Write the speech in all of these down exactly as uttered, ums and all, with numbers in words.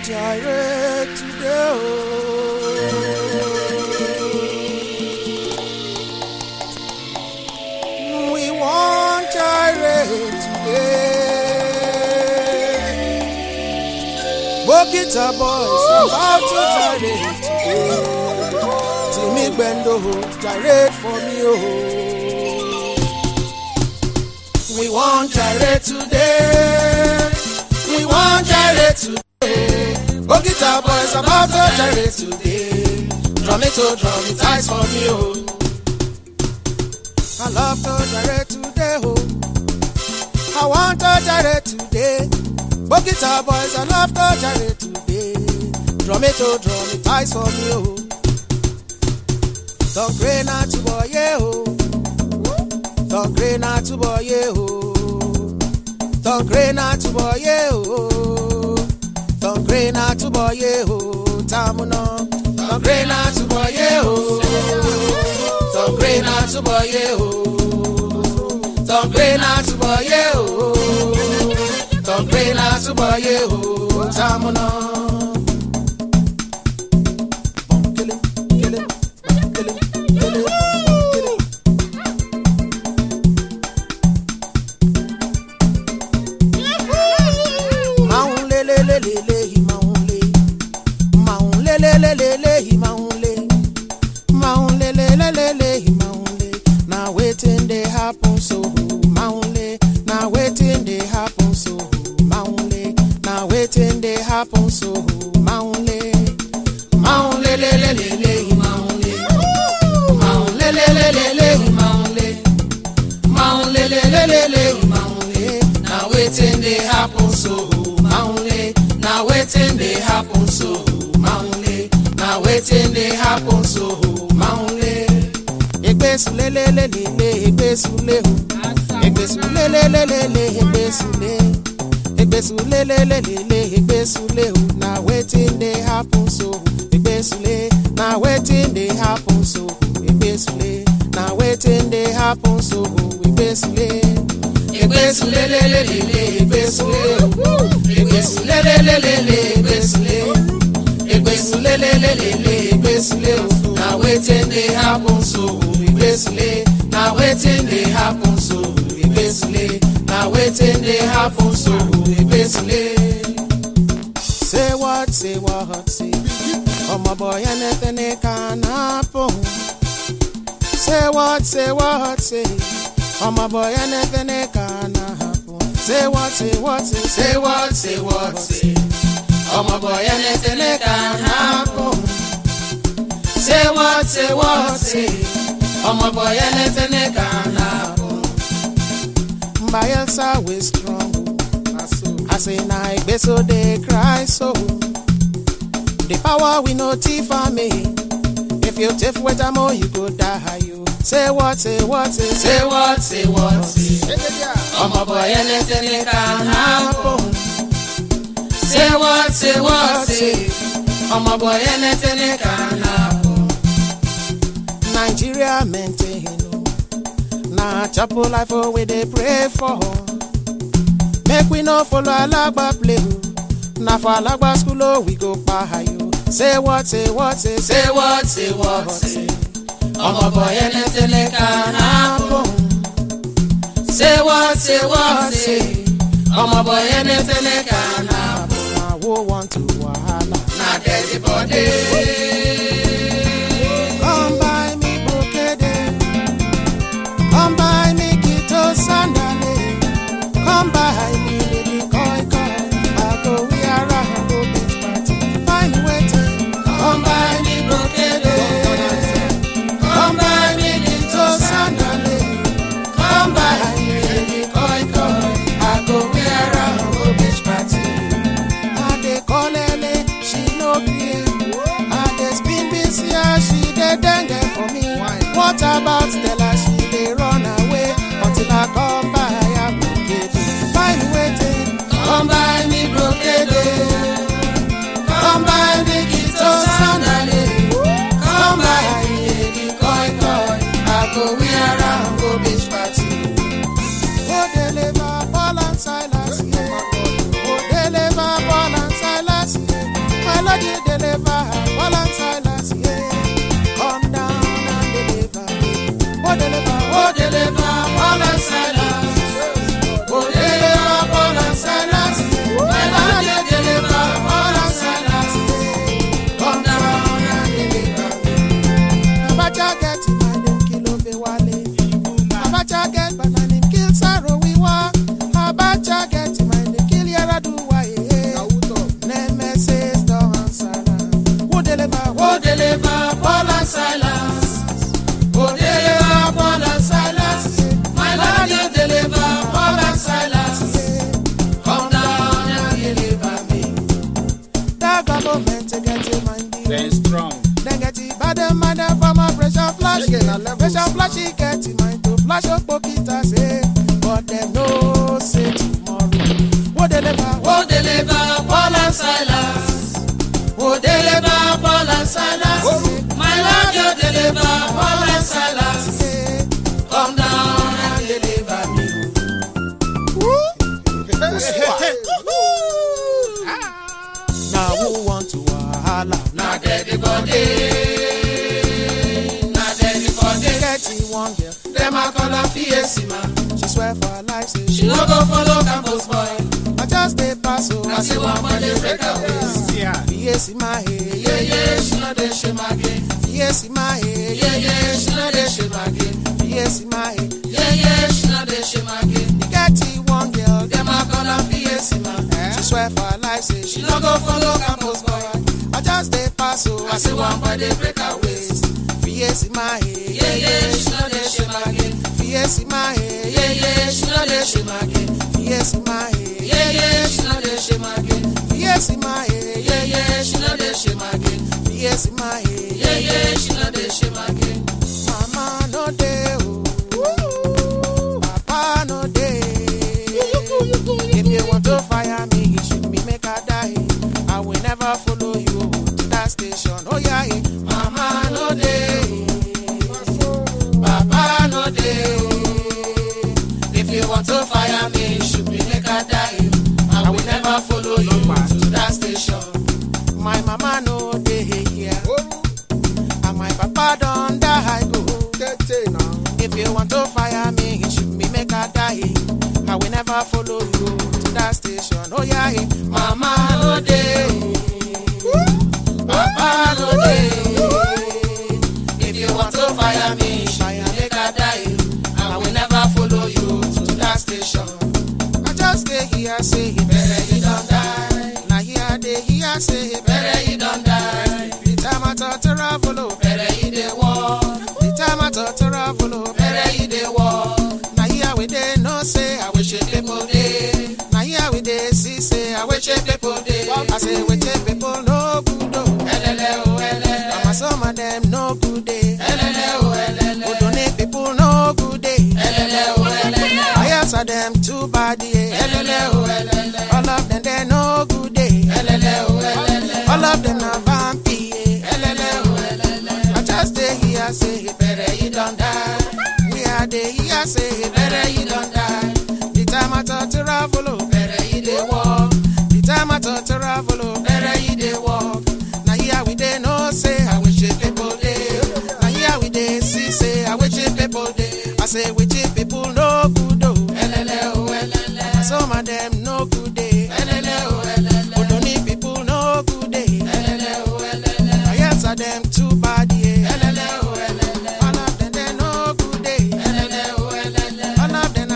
gyrate today. Oh. We want gyrate today. Bokita boys about to gyrate today. Timmy Bendo, gyrate for me, oh. We want gyrate today. We want gyrate today. Bokita boys about to gyrate today. Drum it, oh, drum it, eyes for me, oh. I love to gyrate today, oh. I want to gyrate today. Bokita boys, I love to gyrate today. Drum it, oh, drum it, eyes for me, oh. Don't pray not to boy, yeah, oh. Don't pray not to boy, yeah, oh. Don't pray not to boy, yeah, oh. Don't pray not to boy, yeah, oh. Tamuno. Don't pray not to boy, yeah, oh. Don't pray not to boy, yeah, oh. Don't pray not to boy, yeah, oh. Don't pray not to boy, yeah, oh. Tamuno. Now waiting they happen so maunle. Now waiting they happen so maunle. Now waiting they happen so maunle. Maunle le le le le maunle. Maunle le le le le maunle. Maunle le le le le maunle. Now waiting they happen so maunle. Now waiting they happen so maunle. Now waiting they happen so maunle. Egbesule le le le le egbesule o. Egbesule le le le le egbesule. Egbesule le le le le egbesule o. Now waiting they happen so. Egbesule. Now waiting they happen so. Egbesule. Now waiting they happen so. Egbesule. Egbesule le le le le egbesule o. Egbesule le le le le egbesule. Egbesule le le le le egbesule o. Now waiting they happen so. Now waiting they happen so. Now waiting they happen so. Say what, say what, say. Oh my boy, anything they can happen. Say what, say what, say. Oh my boy, anything they can happen. Say what, say what, say. Say what, say what, say. Oh my boy, anything they can happen. Say what, say what, say. Oh my boy, anything they can happen. My else are we strong. I say now, nah, so they cry so. The power we know for me. If you take with a more, you go die. You say what, say what, say. Say what, say what, say. Oh my boy, anything they can happen. Say what, say what, say. Oh my boy, anything they can happen. Nigeria maintain. Now chapel life oh we they pray for. Make we no follow Alagba play. Now for Alagba school oh we go by you. Say what, say what, say. Say what, say what, say. Oh my boy, anything they can happen. Say what, say what, say. Oh my boy, anything they can happen. Now who want to wahala? Now daddy body. Come by me, brocade. Come by me, Kito Sandale. Come by me, lady koi koi. I go we are around go beach party. Find me waiting. Come by me, brocade. Come by me, Kito Sandale. Come by me, lady koi koi. I go we are around go beach party. I dey call Lele, she no care. I dey spin this year, she dey dengue for me. What about Stella? She dey run away until I come by. I brocade. Find me waiting. Come by me, brocade. Come by me, Kito Sandale. Come by me, lady koi koi. I go we around go beach party. Oh, deliver Paul and Silas. Oh, deliver Paul and Silas. Paul and Silas. Oh, deliver Paul and Silas. My Lord, you deliver Paul and Silas. Come down and deliver me. The government to get him and Staying strong. then get it bad man from a pressure flash. Pressure flash, he get him mind to flash up pocket say. But them no say tomorrow. Wo deliver, wo deliver Paul and Silas. Wo deliver Paul and Silas. My Lord, you deliver Paul and Silas. Come down and deliver me. Now who want to wahala? Now dead body. Now dead body. Get it one girl. Them a call her Fiesi man. She swear for her life, say she no go follow campus boy. I just stay pass, so I see one man they break her waist. Fiesi my head, yeah yeah, she no dey shame again. Fiesi my head, yeah yeah, she no dey shame again. Fiesi my head, yeah yeah, she no dey shame again. You get it one girl, them a call her Fiesi man. She swear for her life, say she no go follow campus boy. I just stay pass, so I see one boy they break her waist. Fiesi my head, yeah yeah, she no dey shame again. Fiesi my head, yeah yeah, she no dey shame again. Fiesi my head, yeah yeah, she no dey shame again. Fiesi my head, yeah yeah, she no dey shame again. Fiesi my head, yeah yeah, she no dey shame again. Mama no dey oh, Papa no dey. If you want to fire me, you shoot me make I die. I will never follow you to that station. Oh yeah, Mama no dey, Papa no dey. If you want to fire me, shoot me make I die. I will never follow you to that station. My mama no dey here, and my papa don't die go. If you want to fire me, shoot me make I die. I will never follow you to that station. Oh yeah, mama no dey, papa no dey. If you want to fire me, fire make I die. I will never follow you to that station. I just stay here, say better you don't die. Now here they here say better you don't die. The time I thought to travel, better you dey walk. The time I thought to travel, better you dey walk. Now here we dey no say I wish it people dey. Now here we dey see say I wish it people dey. I say wish it people no good oh. Elele oh elele. Mama some of them no good day. Elele oh elele. Who don't need people no good day. Elele oh elele. I answer them too bad yeah. Elele oh elele. All of them they no good day. Elele oh elele. All of them na vampire. Elele oh elele. I just stay here say better you don't die. We are the here say better you don't die. The time I thought to travel, better you dey walk. The time I thought to travel, better you dey walk. Now here we dey no say I wish it people dey. Now here we dey see say I wish it people dey. I say wish it people no good oh. Elele oh elele. Some of them no good day. Elele oh elele. Who don't need people no good day. Elele oh elele. I answer them too bad yeah. Elele oh elele. All of them they no good day. Elele oh elele. All of them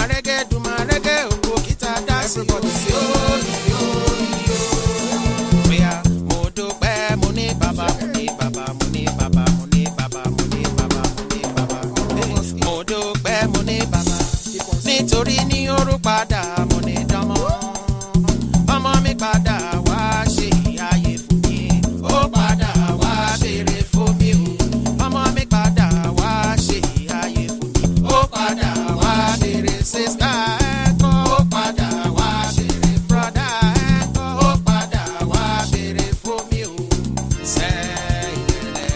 my reggae, do my reggae, oh, guitar dance. Everybody say, oh, yo, yo. We are Modo Bear, Money Baba, Money Baba, Money Baba, Money Baba, Money Baba, Money Baba. Modo Bear, Money Baba. Nítorí ní orú padà, Money Damo. Ọmọ mi padà wá ṣe ayé fún mi. Ó padà wá béèrè fún mi o. Ọmọ mi padà wá ṣe ayé fún mi. Ó padà wá béèrè sísá ẹ̀kọ́. Ó padà wá béèrè brọ́dá ẹ̀kọ́. Ó padà wá béèrè fún mi o. Sẹ́yẹ̀lẹ̀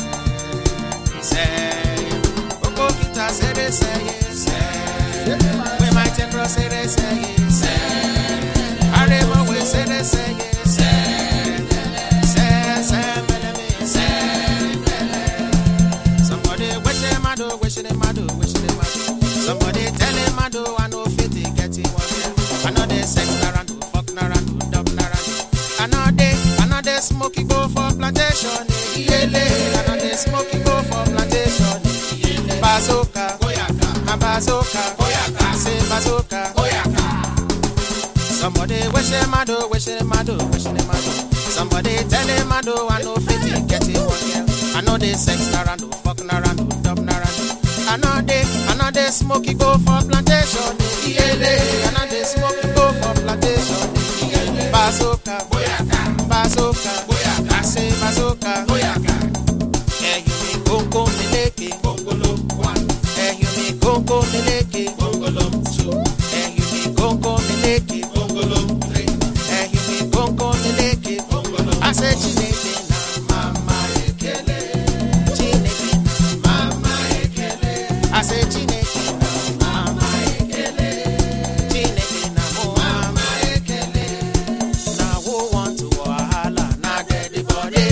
sẹ́yẹ̀. Gbogbo kìtà ṣeré sẹ́yẹ̀ sẹ́yẹ̀. We might take cross ṣeré sẹ́yẹ̀ sẹ́yẹ̀. Aremo we ṣeré sẹ́yẹ̀ sẹ́yẹ̀. Sẹ́yẹ̀ sẹ́yẹ̀ sẹ́yẹ̀. Somebody wish him I do, wish him I do, wish him I do. Somebody tell him I do, I know fit to get it one day. I know they sex narandu, fuck narandu, dub narandu. I know they, I know they smoky go for plantation. Iyele, I know they smoky go for plantation. Iyele, bazooka, boyaka, a bazooka, boyaka, say bazooka, boyaka. Somebody wish him I do, wish him I do, wish him I do. Somebody tell him I do, I know fit to get it one day. I know they sex narandu, fuck narandu, dub narandu. I know they, I know they smoky go for plantation. Iyele, I know they smoky go for plantation. Iyele, bazooka, boyaka, bazooka, boyaka, I say bazooka, boyaka. Eh, you me gongo meleke, gongolo one. Eh, you me gongo meleke, gongolo two. Eh, you me gongo meleke, gongolo three. Eh, you me gongo meleke, gongolo. I say chineke na mama ekele, chineke na mama ekele. I say chineke na mama ekele, chineke na mama ekele. Now who want to wahala? Na dead body,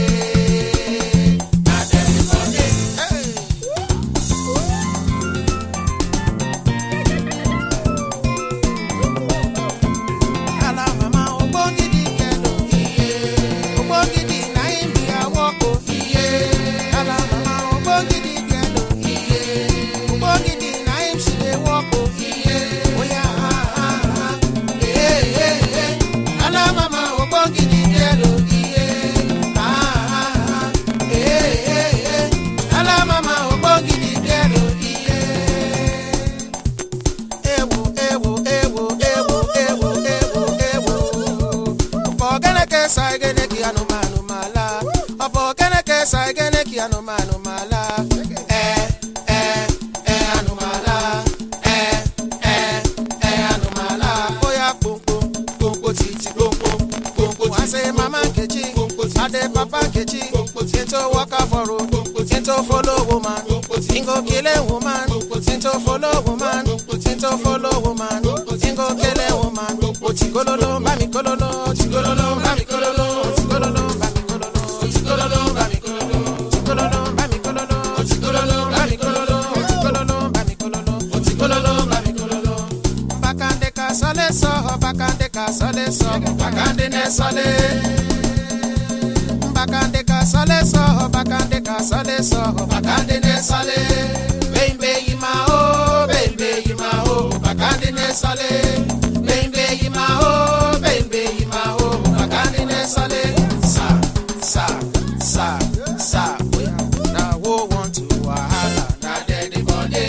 na dead body. Hey. Ala mama ogbongidi kelo iye, ogbongidi na him be a woko iye. Ala mama ogbongidi kelo iye, ogbongidi na him she dey woko iye. Oya ah ah ah, eh eh eh. Ala mama ogbongidi kelo iye, ah ah ah, eh eh eh. Ala mama ogbongidi kelo iye. Ewo ewo ewo ewo ewo ewo ewo. Ọ̀pọ̀ gẹ́nẹ́kẹ́ sa gẹ́nẹ́kì anumanu mala. Ọ̀pọ̀ gẹ́nẹ́kẹ́ sa gẹ́nẹ́kì anumanu mala. Ẹ ẹ ẹ anumala. Ẹ ẹ ẹ anumala. Oya kpomkpo kpomkpo titi kpomkpo kpomkpo. Wá ṣe mama Nkechi ade papa Nkechi. Into waka for road. Into follow woman. Ingo kill a woman. Into follow woman. Into follow woman. Ingo kill a woman. Otigololo, mami kololo, otigololo, mami kololo, otigololo, mami kololo, otigololo, mami kololo, otigololo, mami kololo, otigololo, mami kololo, otigololo, mami kololo, otigololo, mami kololo. Bakande ka sole so, bakande ka sole so, bakande ne sole. Bakande ka sole so, bakande ka sole so, bakande ne sole. Bembe yima o, bembe yima o, bakande ne sole. Bembe yima o, bembe yima o, bakande ne sole. Sa sa sa sa. Now who want to wahala? Na dead body.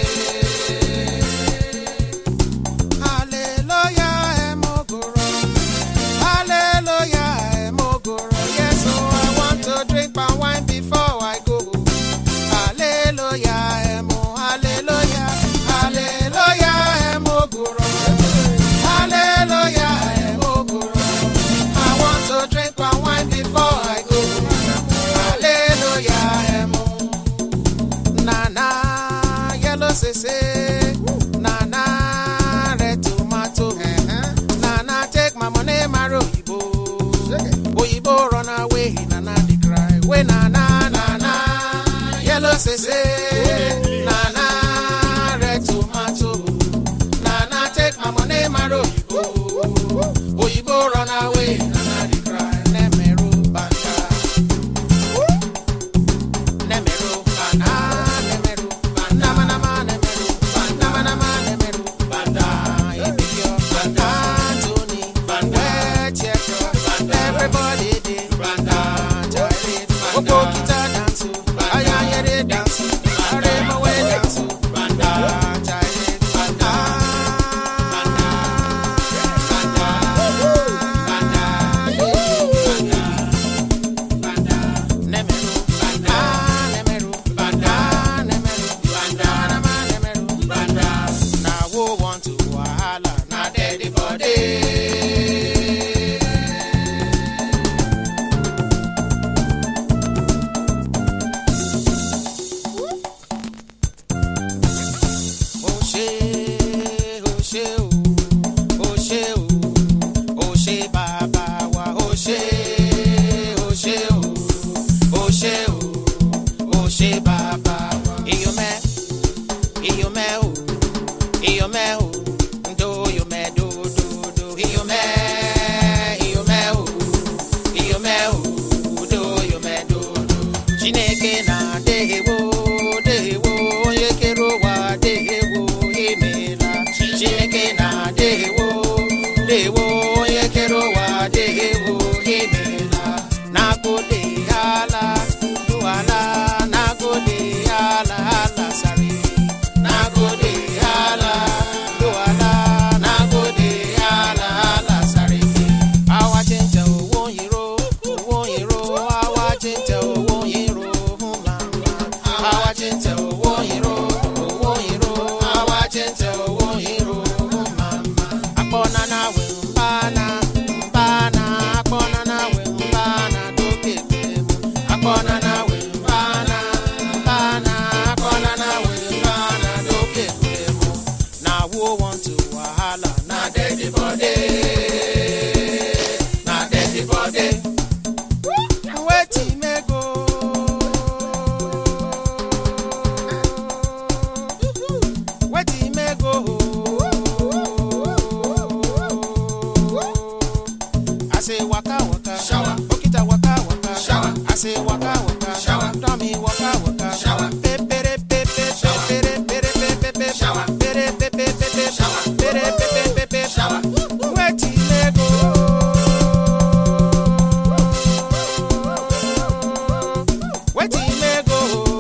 Hallelujah, emogoro. Hallelujah, emogoro. Yes, so I want to drink my wine before I go. Hallelujah, emo. Hallelujah, hallelujah, emogoro. Hallelujah, emogoro. I want to drink my wine before I go. Hallelujah, emo. Nana, yellow sese. Nana, red tomato. Nana, take my money, maro oyibo. Oyibo run away, Nana dey cry. We Nana, Nana, yellow sese. Nana, red tomato. Nana, take my money, maro oyibo. Oyibo run away, Nana dey cry. Nemero banda. Nemero banda. Nemero banda. Nama nama nemero banda. Nama nama nemero iyo me o, do yo me do do do, iyo me, iyo me o, iyo me o, do yo me do do. Chineke na dewo, dewo, yekero wa dewo, imela. Chineke na dewo, dewo, yekero wa dewo, imela. Na go de ala, do ala, na go de ala, ala sari. Na go de ala, do ala, na go de ala, ala sari. Awa chinta owo hero, owo hero, awa chinta owo hero, mama. Awa chinta owo hero, owo hero, awa chinta owo hero, mama. Akpona na we mbana, mbana, akpona na we mbana, doke kwemu. Akpona na we mbana, mbana, akpona na we mbana, doke kwemu. Na wo want to wahala, na dead body, na dead body. Wetin me go? Wetin me go? I say waka waka, shower. Okita waka waka, shower. I say waka waka, shower. Dummy waka waka, shower. Pepere pepe, pepere pepe pepe, shower. Pere pepe pepe, shower. Pere pepe pepe, shower. Wetin me go? Wetin me go?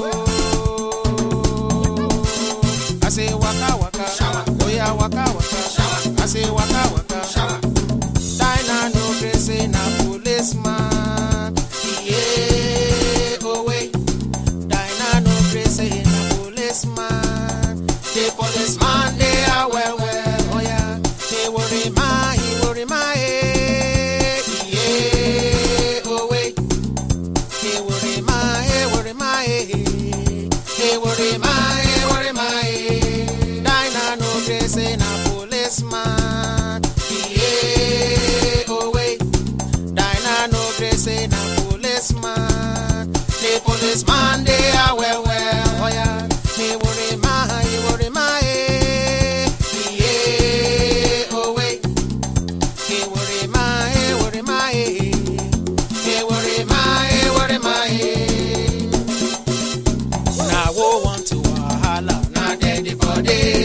I say waka waka, shower. Oh yeah, waka waka, shower. I say waka waka, shower. Dinah no grace na policeman. Yeah, oh wait. Dinah no grace na policeman. The policeman they are well well. Oh yeah, he worry my, he worry my head. Yeah, oh wait. He worry my, he worry my head. He worry my, he worry my head. Dinah no grace na policeman. Yeah, oh wait. Dinah no grace na policeman. The policeman they are well well. Oh yeah, he worry my, he worry my head. Yeah, oh wait. He worry my, he worry my head. He worry my, he worry my head. Now wo want to wahala, na dead body,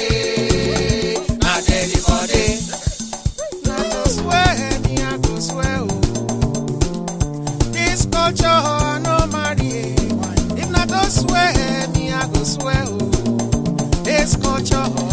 na dead body. Na go swear, me I go swear oh. This culture I no marry. If not go swear, me I go swear oh. This culture